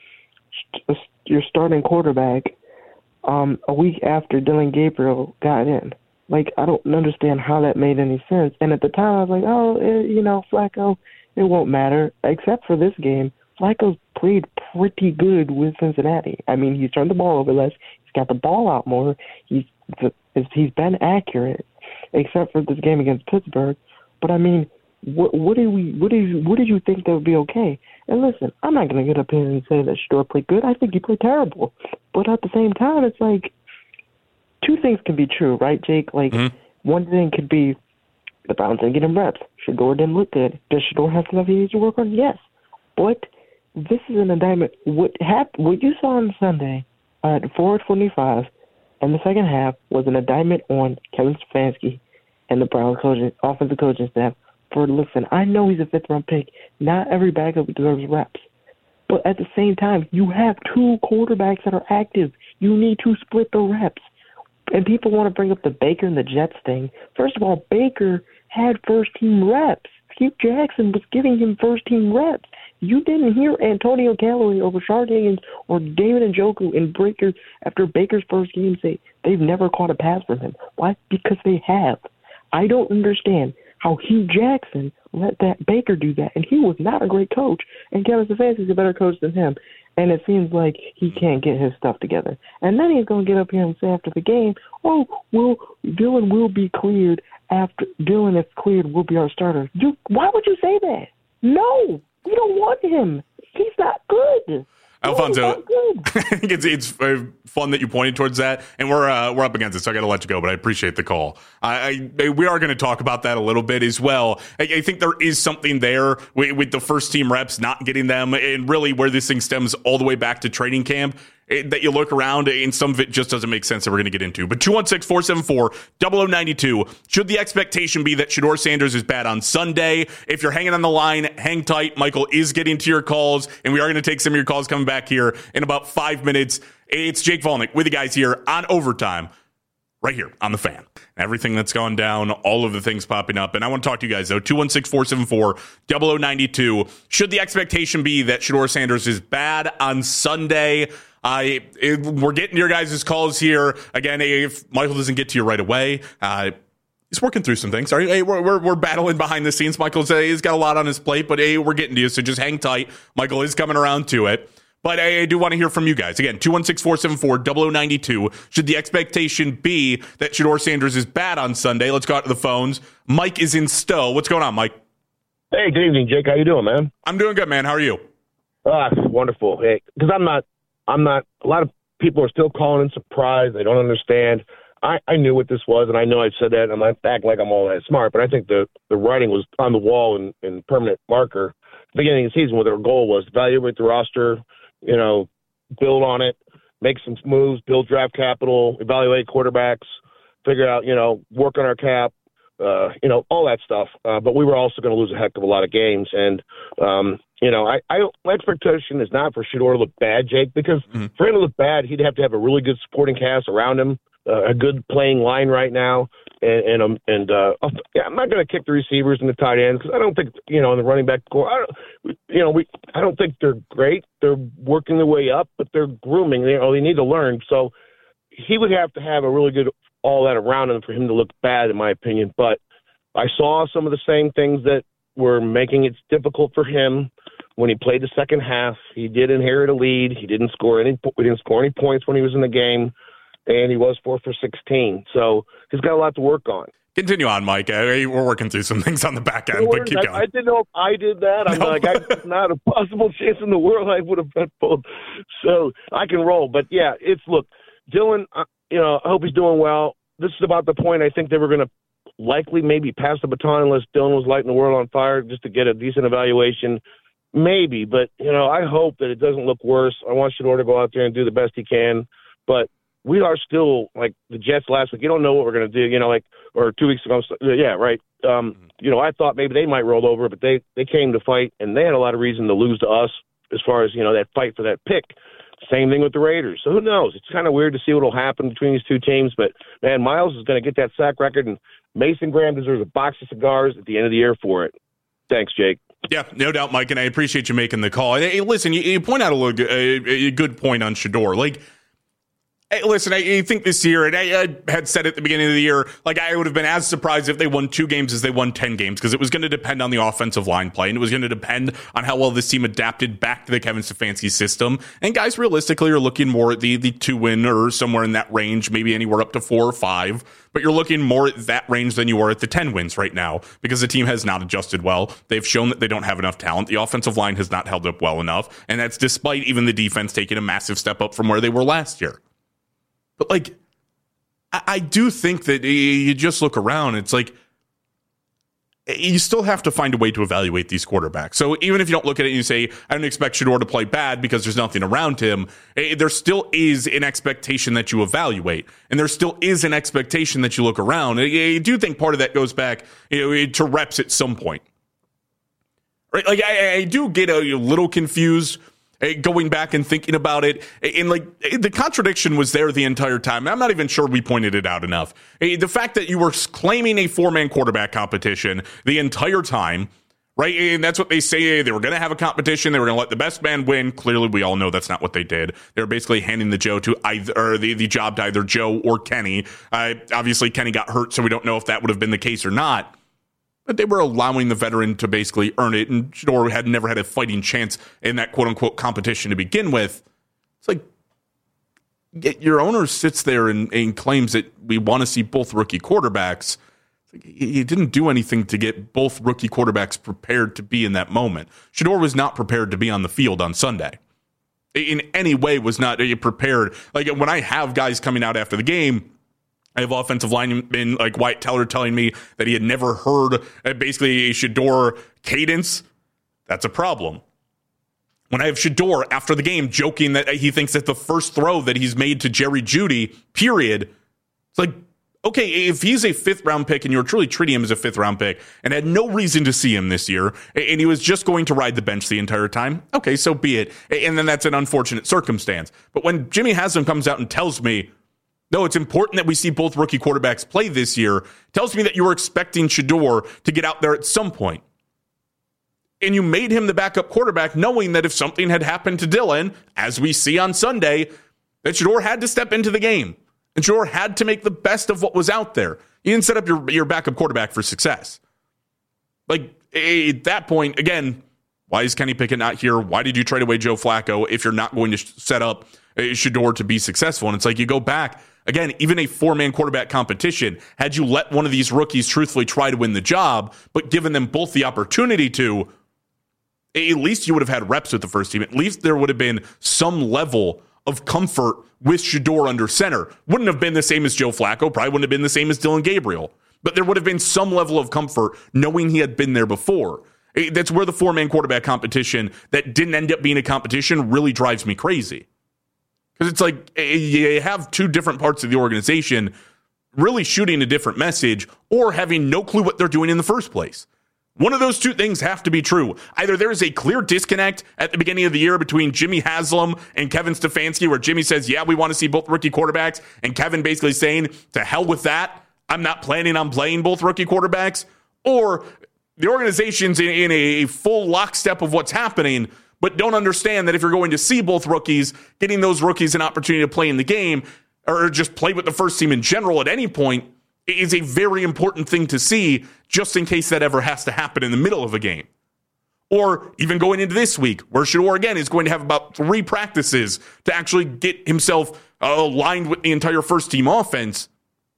Speaker 12: your starting quarterback, um, a week after Dylan Gabriel got in? Like, I don't understand how that made any sense. And at the time, I was like, oh, it, you know, Flacco, it won't matter. Except for this game, Flacco's played pretty good with Cincinnati. I mean, he's turned the ball over less. He's got the ball out more. He's he's been accurate, except for this game against Pittsburgh. But I mean, what what did we what did you, what did you think that would be okay? And listen, I'm not going to get up here and say that Shador played good. I think he played terrible. But at the same time, it's like, two things can be true, right, Jake? Like, mm-hmm. one thing could be the Browns didn't get him reps. Shador didn't look good. Does Shador have stuff he needs to work on? Yes. But this is an indictment. What happened? What you saw on Sunday at four twenty-five in the second half was an indictment on Kevin Stefanski and the Browns coaching, offensive coaching staff. For listen, I know he's a fifth-round pick. Not every backup deserves reps. But at the same time, you have two quarterbacks that are active. You need to split the reps. And people want to bring up the Baker and the Jets thing. First of all, Baker had first-team reps. Hugh Jackson was giving him first-team reps. You didn't hear Antonio Callaway or Rashard Higgins or David Njoku and Baker after Baker's first game say they've never caught a pass from him. Why? Because they have. I don't understand how Hugh Jackson let that Baker do that. And he was not a great coach. And Kevin Stefanski is a better coach than him. And it seems like he can't get his stuff together. And then he's going to get up here and say after the game, oh, well, Dylan will be cleared after Dylan, if cleared, will be our starter. Dude, why would you say that? No, we don't want him. He's not good.
Speaker 5: Alfonso, I think it's it's uh, fun that you pointed towards that, and we're uh, we're up against it, so I got to let you go. But I appreciate the call. I, I we are going to talk about that a little bit as well. I, I think there is something there with, with the first team reps not getting them, and really where this thing stems all the way back to training camp. It, that you look around and some of it just doesn't make sense that we're going to get into. But two one six, four seven four, zero zero nine two. Should the expectation be that Shador Sanders is bad on Sunday? If you're hanging on the line, hang tight. Michael is getting to your calls, and we are going to take some of your calls coming back here in about five minutes. It's Jake Volnick with you guys here on Overtime, right here on The Fan. Everything that's gone down, all of the things popping up. And I want to talk to you guys, though. two one six, four seven four, zero zero nine two. Should the expectation be that Shador Sanders is bad on Sunday? Uh, it, we're getting your guys' calls here. Again, if Michael doesn't get to you right away, uh, He's working through some things. Sorry, hey, we're, we're we're battling behind the scenes. Michael's uh, he's got a lot on his plate, but hey, we're getting to you, so just hang tight. Michael is coming around to it. But I, I do want to hear from you guys. Again, two one six, four seven four, zero zero nine two. Should the expectation be that Shedeur Sanders is bad on Sunday? Let's go out to the phones. Mike is in Stowe. What's going on, Mike?
Speaker 16: Hey, good evening, Jake. How you doing, man?
Speaker 5: I'm doing good, man. How are you?
Speaker 16: Ah, wonderful. Hey, because I'm not, I'm not, a lot of people are still calling in surprised. They don't understand. I, I knew what this was, and I know I said that, and I'm not acting like I'm all that smart, but I think the, the writing was on the wall in, in permanent marker. At the beginning of the season, what their goal was, evaluate the roster, you know, build on it, make some moves, build draft capital, evaluate quarterbacks, figure out, you know, work on our cap, uh, you know, all that stuff. Uh, but we were also going to lose a heck of a lot of games. And, um, you know, I, I my expectation is not for Shedeur to look bad, Jake, because mm-hmm. for him to look bad, he'd have to have a really good supporting cast around him, uh, a good playing line right now. And, and, um, and uh, yeah, I'm not going to kick the receivers and the tight ends because I don't think, you know, in the running back core, I don't, you know, we, I don't think they're great. They're working their way up, but they're grooming. They, oh, they need to learn. So he would have to have a really good all that around him for him to look bad, in my opinion. But I saw some of the same things that were making it difficult for him when he played the second half. He did inherit a lead. He didn't score any. He didn't score any points when he was in the game. And he was four for sixteen. So he's got a lot to work on.
Speaker 5: Continue on, Mike. We're working through some things on the back end, but keep
Speaker 16: I,
Speaker 5: going.
Speaker 16: I didn't know if I did that. I'm no. like, I, not a possible chance in the world I would have bet both. So I can roll. But, yeah, it's, look, Dylan, uh, you know, I hope he's doing well. This is about the point I think they were going to likely maybe pass the baton unless Dylan was lighting the world on fire just to get a decent evaluation. Maybe. But, you know, I hope that it doesn't look worse. I want Shedeur to go out there and do the best he can. But we are still, like the Jets last week, you don't know what we're going to do, you know, like, or two weeks ago. Yeah, right. Um, you know, I thought maybe they might roll over, but they, they came to fight, and they had a lot of reason to lose to us as far as, you know, that fight for that pick. Same thing with the Raiders. So who knows? It's kind of weird to see what will happen between these two teams. But, man, Miles is going to get that sack record, and Mason Graham deserves a box of cigars at the end of the year for it. Thanks, Jake.
Speaker 5: Yeah, no doubt, Mike, and I appreciate you making the call. Hey, listen, you, you point out a, little, a, a good point on Shedeur. Like, hey, listen, I, I think this year, and I, I had said at the beginning of the year, like I would have been as surprised if they won two games as they won ten games, because it was going to depend on the offensive line play, and it was going to depend on how well this team adapted back to the Kevin Stefanski system. And guys, realistically, are looking more at the the two win or somewhere in that range, maybe anywhere up to four or five. But you're looking more at that range than you are at the ten wins right now, because the team has not adjusted well. They've shown that they don't have enough talent. The offensive line has not held up well enough, and that's despite even the defense taking a massive step up from where they were last year. But, like, I, I do think that you just look around, it's like you still have to find a way to evaluate these quarterbacks. So even if you don't look at it and you say, I don't expect Shedeur to play bad because there's nothing around him, there still is an expectation that you evaluate. And there still is an expectation that you look around. I do think part of that goes back, you know, to reps at some point. Right? Like, I, I do get a, a little confused going back and thinking about it, and like the contradiction was there the entire time. I'm not even sure we pointed it out enough. The fact that you were claiming a four-man quarterback competition the entire time, right? And that's what they say. They were going to have a competition. They were going to let the best man win. Clearly, we all know that's not what they did. They were basically handing the Joe to either, or the, the job to either Joe or Kenny. Uh, obviously, Kenny got hurt, so we don't know if that would have been the case or not. But they were allowing the veteran to basically earn it, and Shedeur had never had a fighting chance in that quote-unquote competition to begin with. It's like, your owner sits there and, and claims that we want to see both rookie quarterbacks. It's like, he didn't do anything to get both rookie quarterbacks prepared to be in that moment. Shedeur was not prepared to be on the field on Sunday. In any way was not prepared. Like, when I have guys coming out after the game, I have offensive linemen like Wyatt Teller telling me that he had never heard uh, basically a Shedeur cadence. That's a problem. When I have Shedeur after the game joking that he thinks that the first throw that he's made to Jerry Jeudy, period, it's like, okay, if he's a fifth-round pick and you're truly treating him as a fifth-round pick and had no reason to see him this year, and he was just going to ride the bench the entire time, okay, so be it. And then that's an unfortunate circumstance. But when Jimmy Haslam comes out and tells me, no, it's important that we see both rookie quarterbacks play this year, tells me that you were expecting Shedeur to get out there at some point. And you made him the backup quarterback knowing that if something had happened to Dylan, as we see on Sunday, that Shedeur had to step into the game. And Shedeur had to make the best of what was out there. You didn't set up your, your backup quarterback for success. Like, at that point, again, why is Kenny Pickett not here? Why did you trade away Joe Flacco if you're not going to set up Shedeur to be successful? And it's like you go back, again, even a four-man quarterback competition, had you let one of these rookies truthfully try to win the job, but given them both the opportunity to, at least you would have had reps with the first team. At least there would have been some level of comfort with Shedeur under center. Wouldn't have been the same as Joe Flacco, probably wouldn't have been the same as Dylan Gabriel. But there would have been some level of comfort knowing he had been there before. That's where the four-man quarterback competition that didn't end up being a competition really drives me crazy. Because it's like you have two different parts of the organization really shooting a different message or having no clue what they're doing in the first place. One of those two things have to be true. Either there is a clear disconnect at the beginning of the year between Jimmy Haslam and Kevin Stefanski, where Jimmy says, yeah, we want to see both rookie quarterbacks, and Kevin basically saying, to hell with that, I'm not planning on playing both rookie quarterbacks. Or the organization's in, in a full lockstep of what's happening, but don't understand that if you're going to see both rookies, getting those rookies an opportunity to play in the game, or just play with the first team in general at any point, is a very important thing to see, just in case that ever has to happen in the middle of a game. Or even going into this week, where Shedeur, again, is going to have about three practices to actually get himself uh, aligned with the entire first-team offense.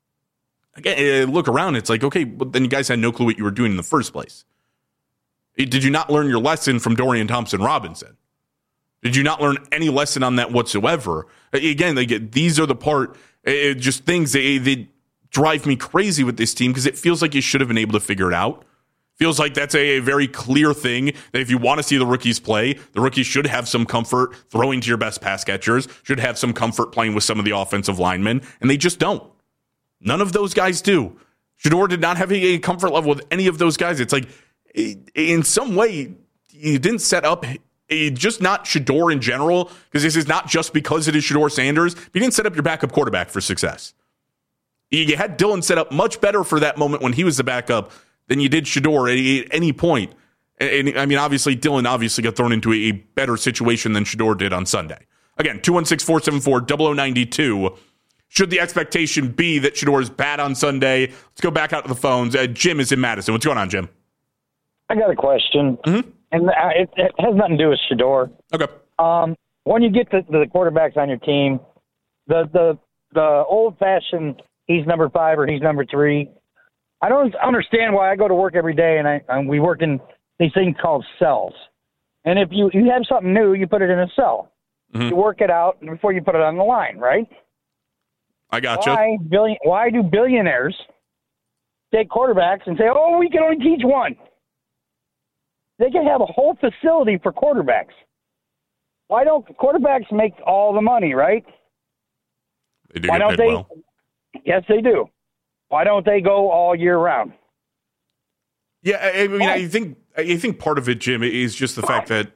Speaker 5: Again, look around, it's like, okay, but then you guys had no clue what you were doing in the first place. Did you not learn your lesson from Dorian Thompson-Robinson? Did you not learn any lesson on that whatsoever? Again, like, these are the part, uh, just things that, that drive me crazy with this team, because it feels like you should have been able to figure it out. Feels like that's a, a very clear thing, that if you want to see the rookies play, the rookies should have some comfort throwing to your best pass catchers, should have some comfort playing with some of the offensive linemen, and they just don't. None of those guys do. Shedeur did not have a, a comfort level with any of those guys. It's like, in some way, you didn't set up, just not Shedeur in general, because this is not just because it is Shedeur Sanders, but you didn't set up your backup quarterback for success. You had Dylan set up much better for that moment when he was the backup than you did Shedeur at any point. And, and I mean, obviously, Dylan obviously got thrown into a better situation than Shedeur did on Sunday. Again, two one six, four seven four, zero zero nine two. Should the expectation be that Shedeur is bad on Sunday? Let's go back out to the phones. Uh, Jim is in Madison. What's going on, Jim?
Speaker 17: I got a question,
Speaker 5: mm-hmm.
Speaker 17: and it, it has nothing to do with Shedeur.
Speaker 5: Okay.
Speaker 17: Um, when you get to the quarterbacks on your team, the the the old-fashioned he's number five or he's number three, I don't understand why I go to work every day and I and we work in these things called cells. And if you, you have something new, you put it in a cell. Mm-hmm. You work it out before you put it on the line, right?
Speaker 5: I got you.
Speaker 17: Why, billion, why do billionaires take quarterbacks and say, oh, we can only teach one? They can have a whole facility for quarterbacks. Why don't quarterbacks make all the money, right?
Speaker 5: They do
Speaker 17: Why
Speaker 5: get
Speaker 17: don't
Speaker 5: paid
Speaker 17: they?
Speaker 5: well.
Speaker 17: Yes, they do. Why don't they go all year round?
Speaker 5: Yeah, I, I mean, Why? I think I think part of it, Jim, is just the Why? fact that,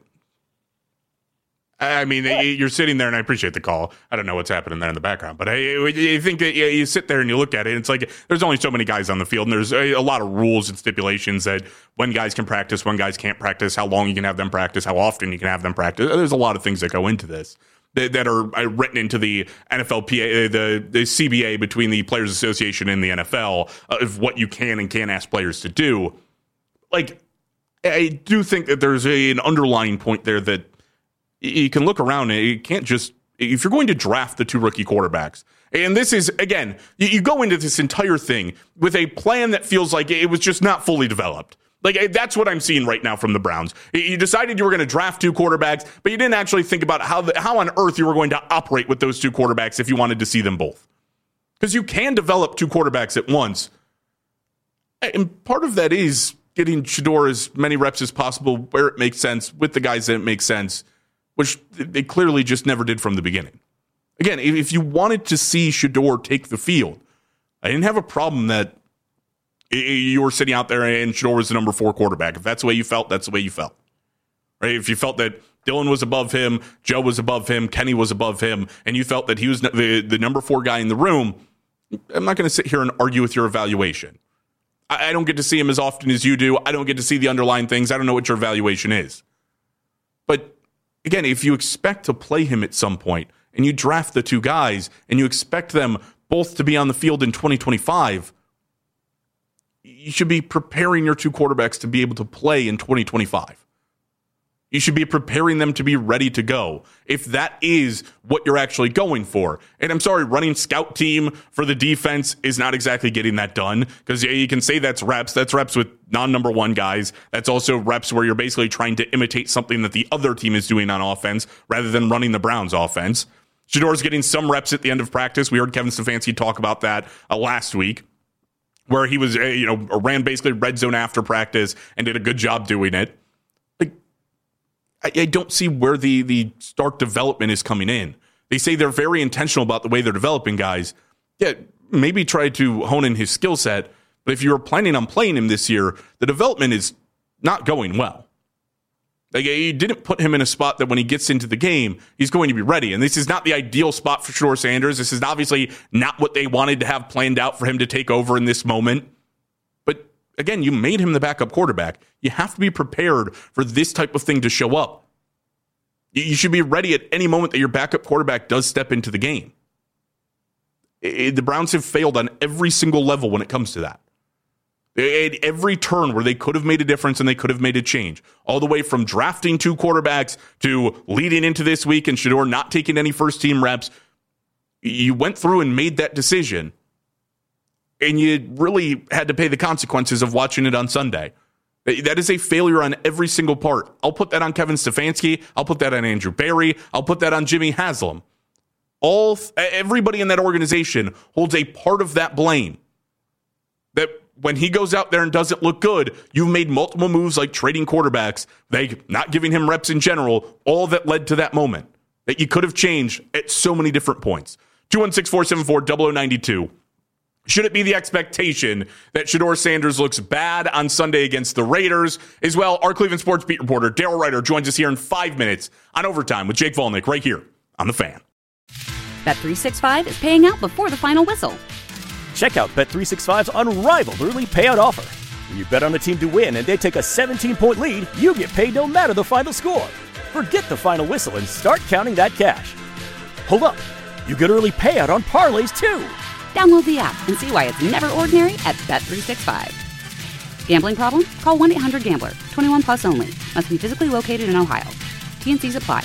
Speaker 5: I mean, what? You're sitting there, and I appreciate the call. I don't know what's happening there in the background, but I, I think that you sit there and you look at it, and it's like there's only so many guys on the field, and there's a, a lot of rules and stipulations that when guys can practice, when guys can't practice, how long you can have them practice, how often you can have them practice. There's a lot of things that go into this that, that are written into the N F L P A, the, the C B A between the Players Association and the N F L of what you can and can't ask players to do. Like, I do think that there's a, an underlying point there that you can look around and you can't just, if you're going to draft the two rookie quarterbacks, and this is, again, you, you go into this entire thing with a plan that feels like it was just not fully developed. Like, that's what I'm seeing right now from the Browns. You decided you were going to draft two quarterbacks, but you didn't actually think about how the, how on earth you were going to operate with those two quarterbacks if you wanted to see them both. Because you can develop two quarterbacks at once. And part of that is getting Shedeur as many reps as possible where it makes sense with the guys that it makes sense, which they clearly just never did from the beginning. Again, if you wanted to see Shedeur take the field, I didn't have a problem that you were sitting out there and Shedeur was the number four quarterback. If that's the way you felt, that's the way you felt. Right? If you felt that Dylan was above him, Joe was above him, Kenny was above him, and you felt that he was the, the number four guy in the room, I'm not going to sit here and argue with your evaluation. I, I don't get to see him as often as you do. I don't get to see the underlying things. I don't know what your evaluation is. But again, if you expect to play him at some point and you draft the two guys and you expect them both to be on the field in twenty twenty-five, you should be preparing your two quarterbacks to be able to play in twenty twenty-five. You should be preparing them to be ready to go if that is what you're actually going for. And I'm sorry, running scout team for the defense is not exactly getting that done, because you can say that's reps. That's reps with non-number one guys. That's also reps where you're basically trying to imitate something that the other team is doing on offense rather than running the Browns offense. Shedeur's getting some reps at the end of practice. We heard Kevin Stefanski talk about that uh, last week, where he was, uh, you know, ran basically red zone after practice and did a good job doing it. I don't see where the, the start development is coming in. They say they're very intentional about the way they're developing guys. Yeah, maybe try to hone in his skill set, but if you were planning on playing him this year, the development is not going well. Like, you didn't put him in a spot that when he gets into the game, he's going to be ready. And this is not the ideal spot for Shedeur Sanders. This is obviously not what they wanted to have planned out for him to take over in this moment. Again, you made him the backup quarterback. You have to be prepared for this type of thing to show up. You should be ready at any moment that your backup quarterback does step into the game. It, the Browns have failed on every single level when it comes to that. At every turn where they could have made a difference and they could have made a change. All the way from drafting two quarterbacks to leading into this week and Shedeur not taking any first-team reps. You went through and made that decision. And you really had to pay the consequences of watching it on Sunday. That is a failure on every single part. I'll put that on Kevin Stefanski. I'll put that on Andrew Berry. I'll put that on Jimmy Haslam. All everybody in that organization holds a part of that blame. That when he goes out there and doesn't look good, you've made multiple moves like trading quarterbacks, they not giving him reps in general, all that led to that moment that you could have changed at so many different points. two one six, four seven four, zero zero nine two. Should it be the expectation that Shedeur Sanders looks bad on Sunday against the Raiders? As well, our Cleveland Sports Beat reporter, Daryl Ryder, joins us here in five minutes on Overtime with Jake Volnick right here on The Fan.
Speaker 1: Bet three sixty-five is paying out before the final whistle.
Speaker 2: Check out Bet three sixty-five's unrivaled early payout offer. When you bet on a team to win and they take a seventeen-point lead, you get paid no matter the final score. Forget the final whistle and start counting that cash. Hold up. You get early payout on parlays, too.
Speaker 1: Download the app and see why it's never ordinary at Bet three sixty-five. Gambling problem? Call one eight hundred gambler. twenty-one plus only. Must be physically located in Ohio. T and C's apply.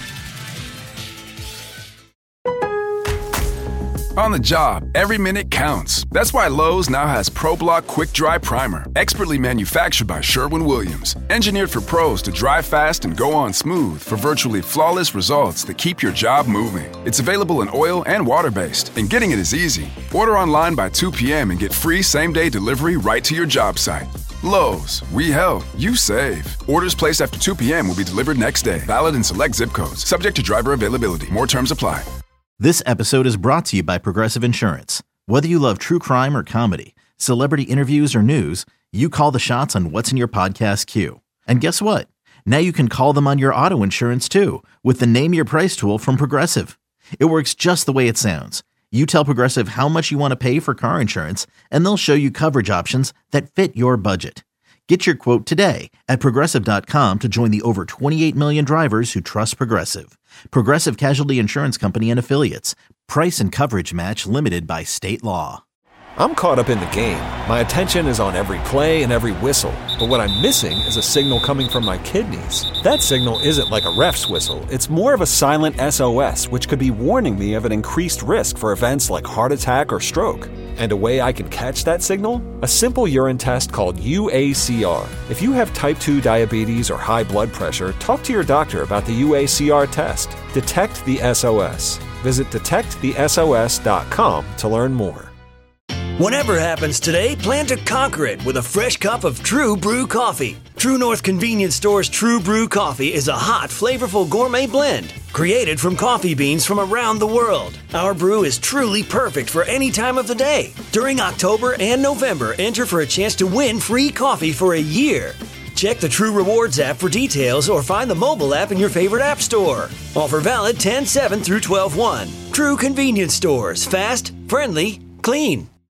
Speaker 3: On the job, every minute counts. That's why Lowe's now has ProBlock Quick Dry Primer, expertly manufactured by Sherwin-Williams. Engineered for pros to dry fast and go on smooth for virtually flawless results that keep your job moving. It's available in oil and water-based, and getting it is easy. Order online by two p.m. and get free same-day delivery right to your job site. Lowe's, we help, you save. Orders placed after two p.m. will be delivered next day. Valid in select zip codes. Subject to driver availability. More terms apply.
Speaker 4: This episode is brought to you by Progressive Insurance. Whether you love true crime or comedy, celebrity interviews or news, you call the shots on what's in your podcast queue. And guess what? Now you can call them on your auto insurance too with the Name Your Price tool from Progressive. It works just the way it sounds. You tell Progressive how much you want to pay for car insurance, and they'll show you coverage options that fit your budget. Get your quote today at Progressive dot com to join the over twenty-eight million drivers who trust Progressive. Progressive Casualty Insurance Company and Affiliates. Price and coverage match limited by state law.
Speaker 13: I'm caught up in the game. My attention is on every play and every whistle. But what I'm missing is a signal coming from my kidneys. That signal isn't like a ref's whistle. It's more of a silent S O S, which could be warning me of an increased risk for events like heart attack or stroke. And a way I can catch that signal? A simple urine test called U A C R. If you have type two diabetes or high blood pressure, talk to your doctor about the U A C R test. Detect the S O S. Visit detect the S O S dot com to learn more.
Speaker 18: Whatever happens today, plan to conquer it with a fresh cup of True Brew coffee. True North Convenience Store's True Brew coffee is a hot, flavorful gourmet blend created from coffee beans from around the world. Our brew is truly perfect for any time of the day. During October and November, enter for a chance to win free coffee for a year. Check the True Rewards app for details or find the mobile app in your favorite app store. Offer valid ten seven through twelve one. True Convenience Stores. Fast, friendly, clean.